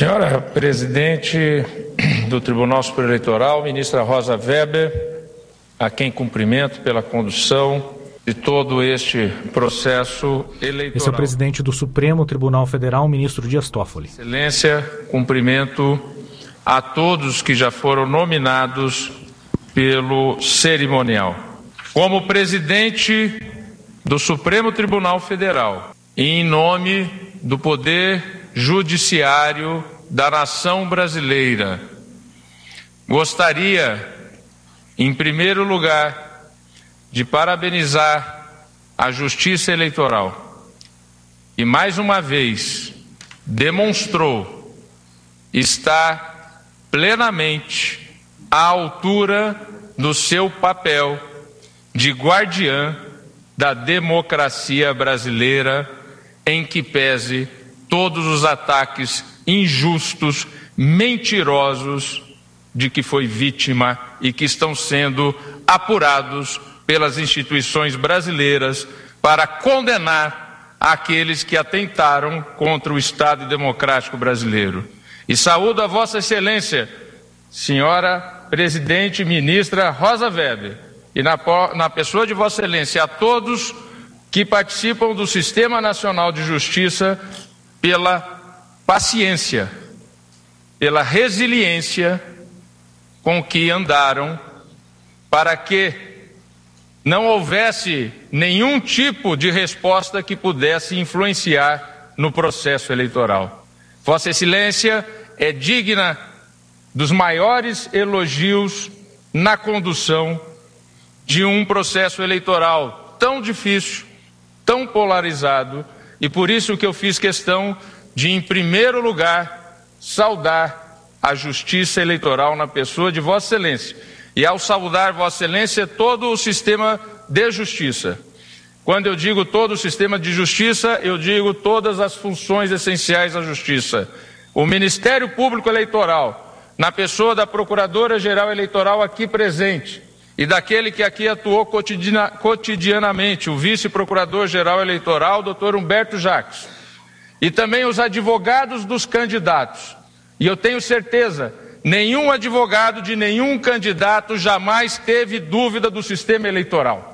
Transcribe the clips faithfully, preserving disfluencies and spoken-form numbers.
Senhora presidente do Tribunal Superior Eleitoral, ministra Rosa Weber, a quem cumprimento pela condução de todo este processo eleitoral. Esse é o presidente do Supremo Tribunal Federal, ministro Dias Toffoli. Excelência, cumprimento a todos que já foram nominados pelo cerimonial. Como presidente do Supremo Tribunal Federal, e em nome do Poder Judiciário da nação brasileira, gostaria, em primeiro lugar, de parabenizar a Justiça Eleitoral, que mais uma vez demonstrou estar plenamente à altura do seu papel de guardiã da democracia brasileira, em que pese todos os ataques injustos, mentirosos, de que foi vítima e que estão sendo apurados pelas instituições brasileiras para condenar aqueles que atentaram contra o Estado Democrático Brasileiro. E saúdo a Vossa Excelência, senhora presidente ministra Rosa Weber, e na, na pessoa de Vossa Excelência, a todos que participam do Sistema Nacional de Justiça, pela paciência, pela resiliência com que andaram, para que não houvesse nenhum tipo de resposta que pudesse influenciar no processo eleitoral. Vossa Excelência é digna dos maiores elogios na condução de um processo eleitoral tão difícil, tão polarizado, e por isso que eu fiz questão de, em primeiro lugar, saudar a Justiça Eleitoral na pessoa de Vossa Excelência. E ao saudar Vossa Excelência, todo o sistema de justiça. Quando eu digo todo o sistema de justiça, eu digo todas as funções essenciais da justiça. O Ministério Público Eleitoral, na pessoa da Procuradora-Geral Eleitoral aqui presente, e daquele que aqui atuou cotidiana, cotidianamente, o Vice-Procurador-Geral Eleitoral, doutor Humberto Jacques, e também os advogados dos candidatos. E eu tenho certeza, nenhum advogado de nenhum candidato jamais teve dúvida do sistema eleitoral.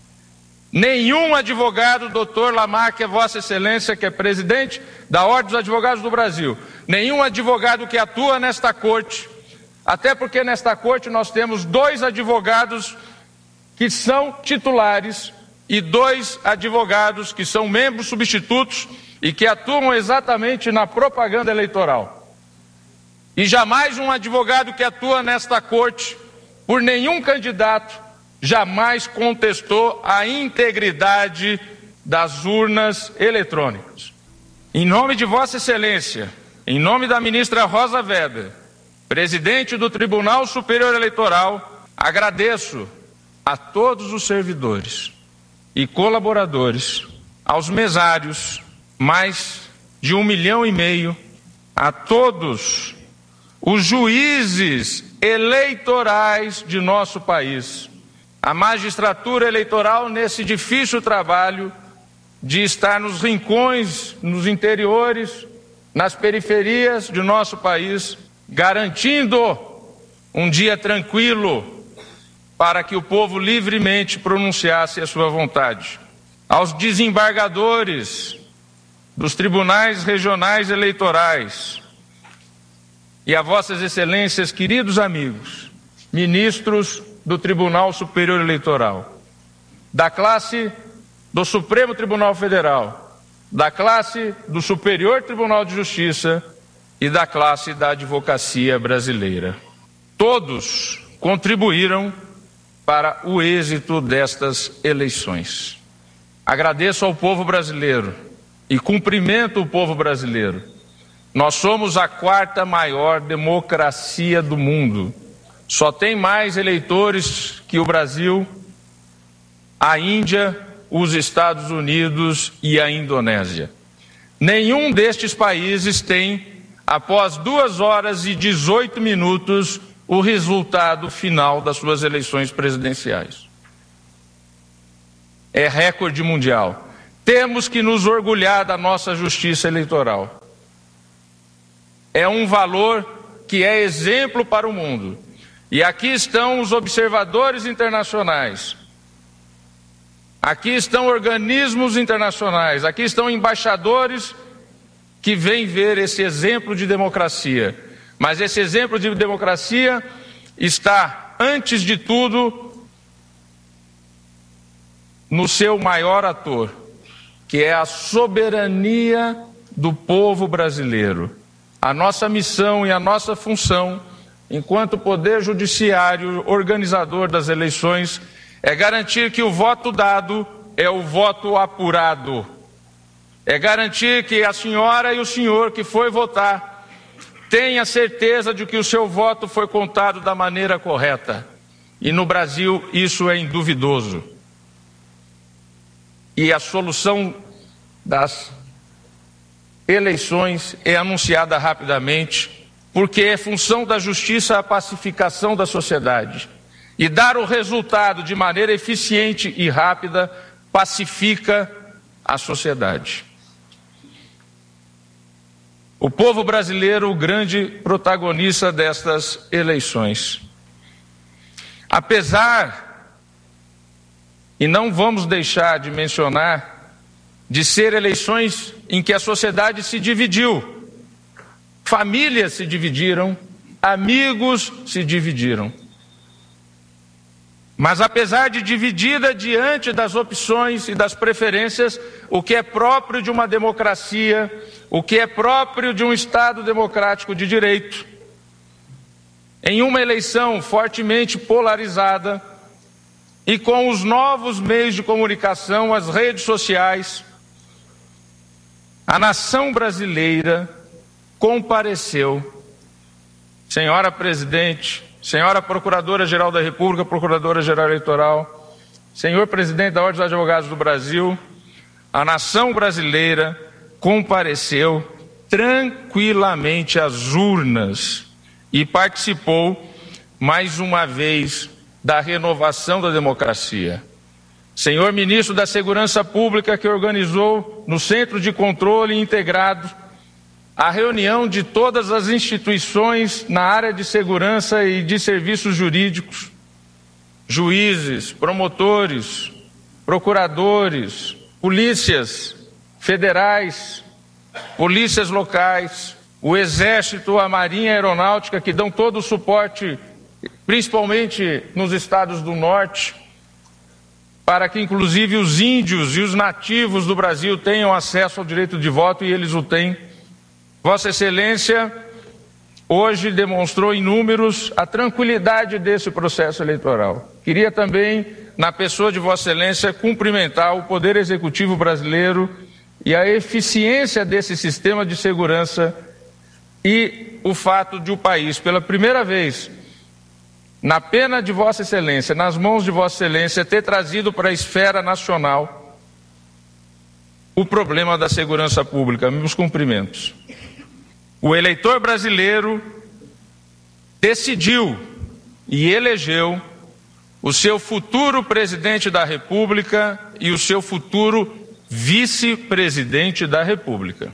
Nenhum advogado, doutor Lamarck, Vossa Excelência, que é presidente da Ordem dos Advogados do Brasil, nenhum advogado que atua nesta corte, até porque nesta corte nós temos dois advogados que são titulares e dois advogados que são membros substitutos e que atuam exatamente na propaganda eleitoral. E jamais um advogado que atua nesta corte, por nenhum candidato, jamais contestou a integridade das urnas eletrônicas. Em nome de Vossa Excelência, em nome da ministra Rosa Weber, presidente do Tribunal Superior Eleitoral, agradeço a todos os servidores e colaboradores, aos mesários, mais de um milhão e meio, a todos os juízes eleitorais de nosso país, a magistratura eleitoral nesse difícil trabalho de estar nos rincões, nos interiores, nas periferias de nosso país, garantindo um dia tranquilo para que o povo livremente pronunciasse a sua vontade. Aos desembargadores dos tribunais regionais eleitorais e a Vossas Excelências, queridos amigos, ministros do Tribunal Superior Eleitoral, da classe do Supremo Tribunal Federal, da classe do Superior Tribunal de Justiça e da classe da advocacia brasileira. Todos contribuíram para o êxito destas eleições. Agradeço ao povo brasileiro e cumprimento o povo brasileiro. Nós somos a quarta maior democracia do mundo. Só tem mais eleitores que o Brasil, a Índia, os Estados Unidos e a Indonésia. Nenhum destes países tem, após duas horas e dezoito minutos, o resultado final das suas eleições presidenciais. É recorde mundial. Temos que nos orgulhar da nossa justiça eleitoral. é um valor que é exemplo para o mundo. E aqui estão os observadores internacionais, aqui estão organismos internacionais, aqui estão embaixadores que vêm ver esse exemplo de democracia. Mas esse exemplo de democracia está, antes de tudo, no seu maior ator, que é a soberania do povo brasileiro. A nossa missão e a nossa função, enquanto poder judiciário organizador das eleições, é garantir que o voto dado é o voto apurado. É garantir que a senhora e o senhor que foi votar tenha certeza de que o seu voto foi contado da maneira correta. E no Brasil isso é induvidoso. E a solução das eleições é anunciada rapidamente, porque é função da justiça a pacificação da sociedade. E dar o resultado de maneira eficiente e rápida pacifica a sociedade. O povo brasileiro, o grande protagonista destas eleições. Apesar, e não vamos deixar de mencionar, de ser eleições em que a sociedade se dividiu, famílias se dividiram, amigos se dividiram. Mas apesar de dividida diante das opções e das preferências, o que é próprio de uma democracia, o que é próprio de um Estado democrático de direito, em uma eleição fortemente polarizada e com os novos meios de comunicação, as redes sociais, a nação brasileira compareceu, senhora presidente, senhora Procuradora-Geral da República, Procuradora-Geral Eleitoral, senhor presidente da Ordem dos Advogados do Brasil, a nação brasileira compareceu tranquilamente às urnas e participou mais uma vez da renovação da democracia. Senhor ministro da Segurança Pública, que organizou no Centro de Controle Integrado a reunião de todas as instituições na área de segurança e de serviços jurídicos, juízes, promotores, procuradores, polícias federais, polícias locais, o Exército, a Marinha, a Aeronáutica, que dão todo o suporte, principalmente nos estados do Norte, para que inclusive os índios e os nativos do Brasil tenham acesso ao direito de voto, e eles o têm. Vossa Excelência hoje demonstrou em números a tranquilidade desse processo eleitoral. Queria também, na pessoa de Vossa Excelência, cumprimentar o Poder Executivo brasileiro e a eficiência desse sistema de segurança e o fato de o país, pela primeira vez, na pena de Vossa Excelência, nas mãos de Vossa Excelência, ter trazido para a esfera nacional o problema da segurança pública. Meus cumprimentos. O eleitor brasileiro decidiu e elegeu o seu futuro presidente da República e o seu futuro vice-presidente da República.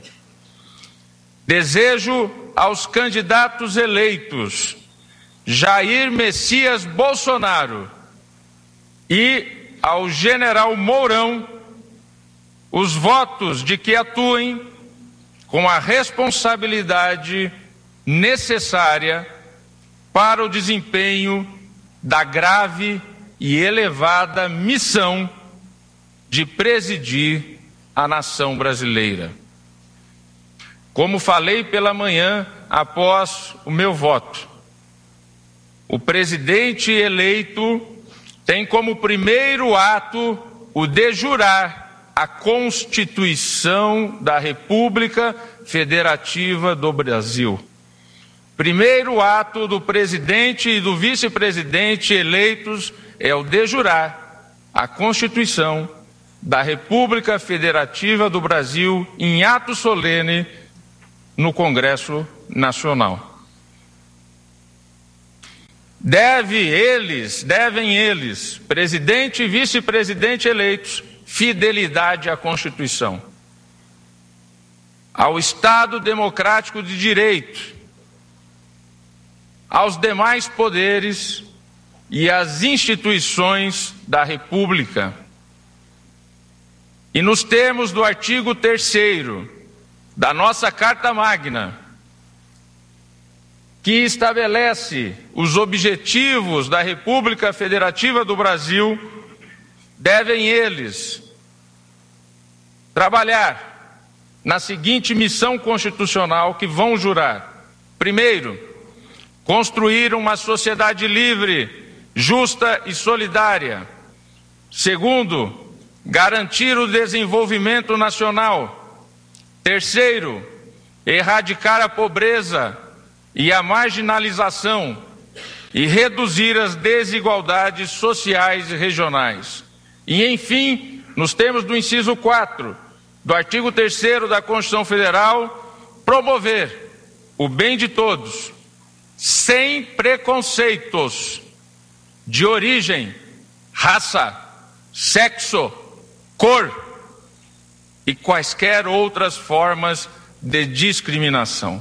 Desejo aos candidatos eleitos Jair Messias Bolsonaro e ao general Mourão os votos de que atuem com a responsabilidade necessária para o desempenho da grave e elevada missão de presidir a nação brasileira. Como falei pela manhã após o meu voto, o presidente eleito tem como primeiro ato o de jurar a Constituição da República Federativa do Brasil. Primeiro ato do presidente e do vice-presidente eleitos é o de jurar a Constituição da República Federativa do Brasil em ato solene no Congresso Nacional. Deve eles, devem eles, presidente e vice-presidente eleitos, fidelidade à Constituição. ao Estado democrático de direito, aos demais poderes e às instituições da República. E nos termos do artigo terceiro da nossa Carta Magna, que estabelece os objetivos da República Federativa do Brasil, devem eles trabalhar na seguinte missão constitucional que vão jurar. Primeiro, construir uma sociedade livre, justa e solidária. Segundo, garantir o desenvolvimento nacional. Terceiro, erradicar a pobreza e a marginalização e reduzir as desigualdades sociais e regionais. E, enfim, nos termos do inciso quatro do artigo terceiro da Constituição Federal, promover o bem de todos, sem preconceitos de origem, raça, sexo, cor e quaisquer outras formas de discriminação.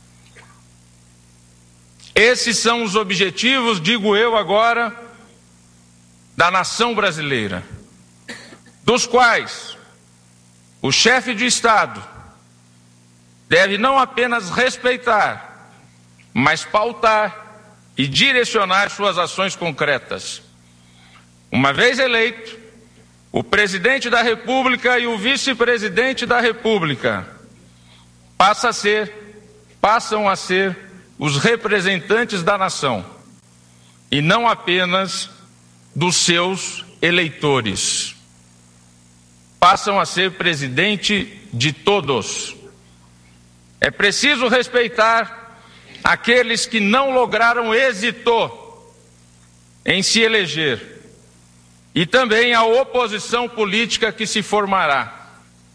Esses são os objetivos, digo eu agora, da nação brasileira, dos quais o chefe de Estado deve não apenas respeitar, mas pautar e direcionar suas ações concretas. Uma vez eleito, o presidente da República e o vice-presidente da República passa a ser, passam a ser os representantes da nação, e não apenas dos seus eleitores. Passam a ser presidente de todos. É preciso respeitar aqueles que não lograram êxito em se eleger, e também a oposição política que se formará.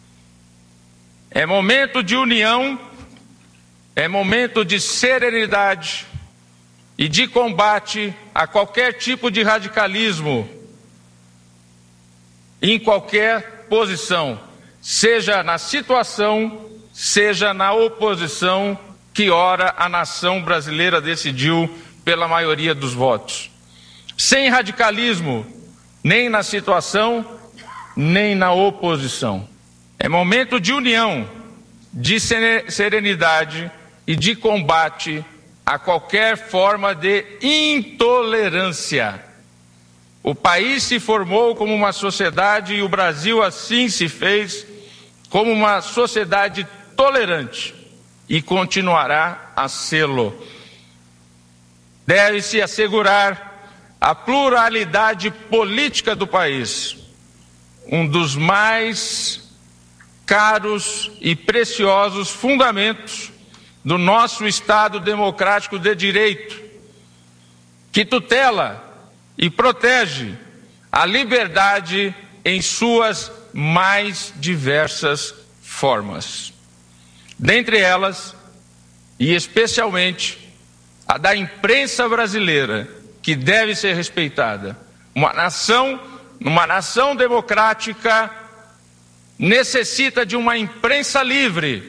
É momento de união, é momento de serenidade e de combate a qualquer tipo de radicalismo, em qualquer posição, seja na situação, seja na oposição que ora a nação brasileira decidiu pela maioria dos votos. Sem radicalismo, nem na situação, nem na oposição. É momento de união, de serenidade e de combate a qualquer forma de intolerância. O país se formou como uma sociedade, e o Brasil assim se fez, como uma sociedade tolerante, e continuará a sê-lo. Deve-se assegurar a pluralidade política do país, um dos mais caros e preciosos fundamentos do nosso Estado democrático de direito, que tutela e protege a liberdade em suas mais diversas formas. Dentre elas, e especialmente, a da imprensa brasileira, que deve ser respeitada. Uma nação, uma nação democrática necessita de uma imprensa livre,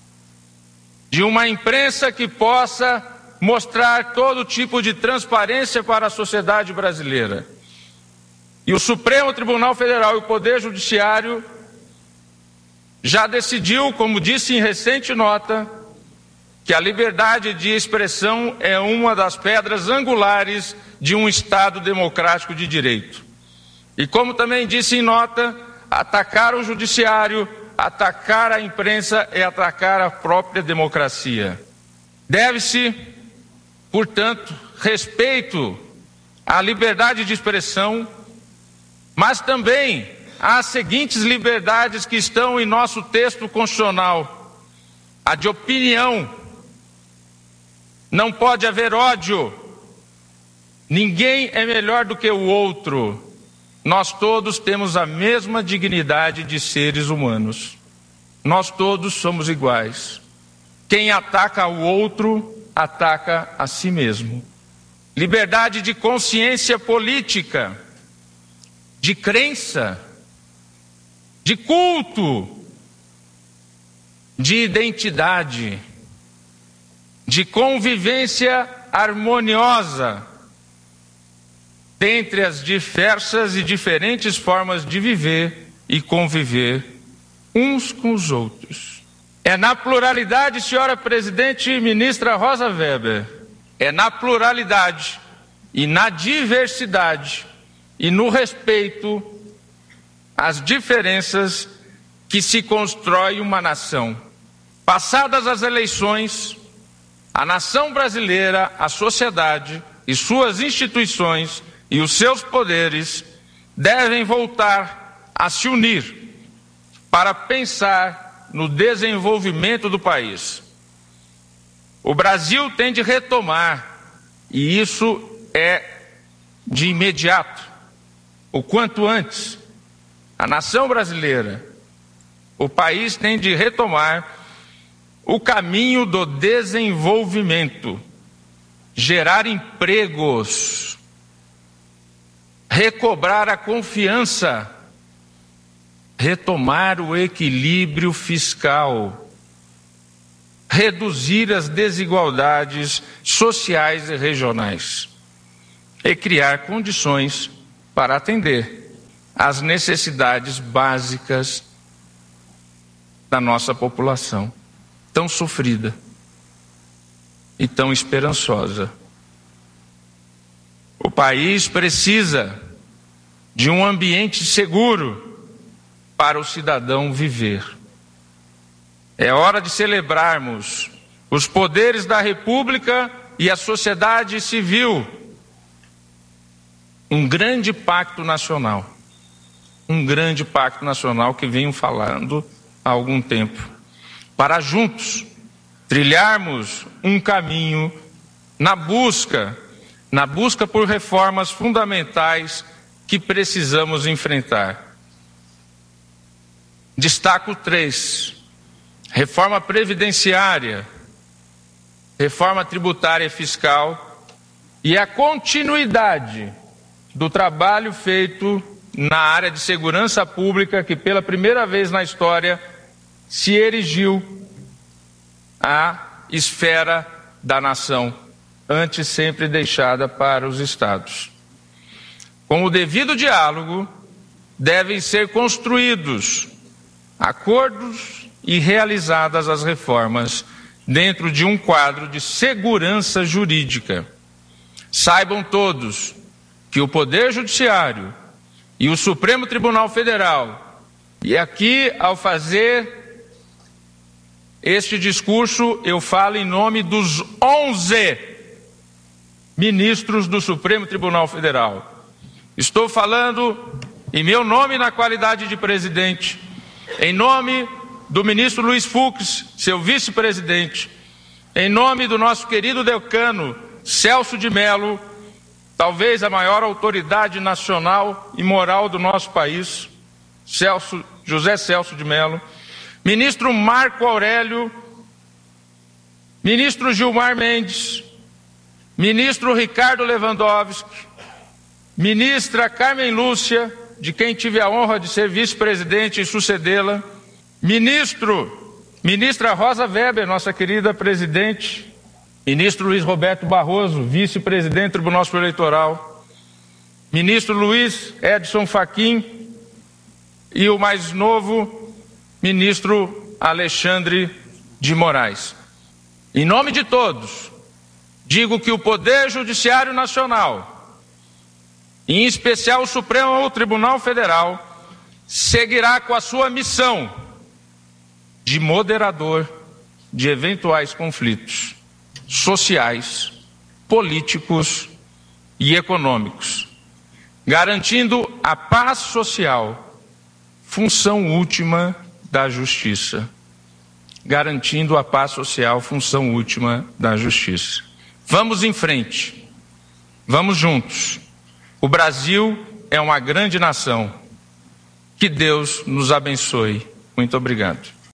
de uma imprensa que possa mostrar todo tipo de transparência para a sociedade brasileira. E o Supremo Tribunal Federal e o Poder Judiciário já decidiu, como disse em recente nota, que a liberdade de expressão é uma das pedras angulares de um Estado democrático de direito. E como também disse em nota, atacar o judiciário, atacar a imprensa é atacar a própria democracia. Deve-se, portanto, respeito à liberdade de expressão, mas também às seguintes liberdades que estão em nosso texto constitucional: a de opinião. Não pode haver ódio. Ninguém é melhor do que o outro. Nós todos temos a mesma dignidade de seres humanos. Nós todos somos iguais. Quem ataca o outro, ataca a si mesmo. Liberdade de consciência política, de crença, de culto de identidade, de convivência harmoniosa dentre as diversas e diferentes formas de viver e conviver uns com os outros. É na pluralidade, senhora presidente e ministra Rosa Weber, é na pluralidade e na diversidade e no respeito às diferenças que se constrói uma nação. Passadas as eleições, a nação brasileira, a sociedade e suas instituições e os seus poderes devem voltar a se unir para pensar no desenvolvimento do país. O Brasil tem de retomar, e isso é de imediato, o quanto antes, a nação brasileira, o país tem de retomar o caminho do desenvolvimento, gerar empregos, recobrar a confiança, retomar o equilíbrio fiscal, reduzir as desigualdades sociais e regionais e criar condições para atender às necessidades básicas da nossa população, tão sofrida e tão esperançosa. O país precisa de um ambiente seguro para o cidadão viver. É hora de celebrarmos os poderes da República e a sociedade civil. Um grande pacto nacional, um grande pacto nacional que venho falando há algum tempo, para juntos trilharmos um caminho na busca, na busca por reformas fundamentais que precisamos enfrentar. Destaco três: reforma previdenciária, reforma tributária e fiscal e a continuidade do trabalho feito na área de segurança pública, que pela primeira vez na história se erigiu à esfera da nação, antes sempre deixada para os estados. Com o devido diálogo, devem ser construídos acordos e realizadas as reformas dentro de um quadro de segurança jurídica. Saibam todos que o Poder Judiciário e o Supremo Tribunal Federal, e aqui ao fazer este discurso eu falo em nome dos onze ministros do Supremo Tribunal Federal. Estou falando em meu nome na qualidade de presidente, em nome do ministro Luiz Fux, seu vice-presidente, em nome do nosso querido decano Celso de Mello, talvez a maior autoridade nacional e moral do nosso país, Celso, José Celso de Mello, ministro Marco Aurélio, ministro Gilmar Mendes, ministro Ricardo Lewandowski, ministra Carmen Lúcia, de quem tive a honra de ser vice-presidente e sucedê-la, ministro, ministra Rosa Weber, nossa querida presidente, ministro Luiz Roberto Barroso, vice-presidente do Tribunal Superior Eleitoral, ministro Luiz Edson Fachin e o mais novo, ministro Alexandre de Moraes. Em nome de todos, digo que o Poder Judiciário Nacional, em especial o Supremo Tribunal Federal, seguirá com a sua missão de moderador de eventuais conflitos sociais, políticos e econômicos, garantindo a paz social, função última da justiça. Garantindo a paz social, função última da justiça. Vamos em frente, vamos juntos. O Brasil é uma grande nação. Que Deus nos abençoe. Muito obrigado.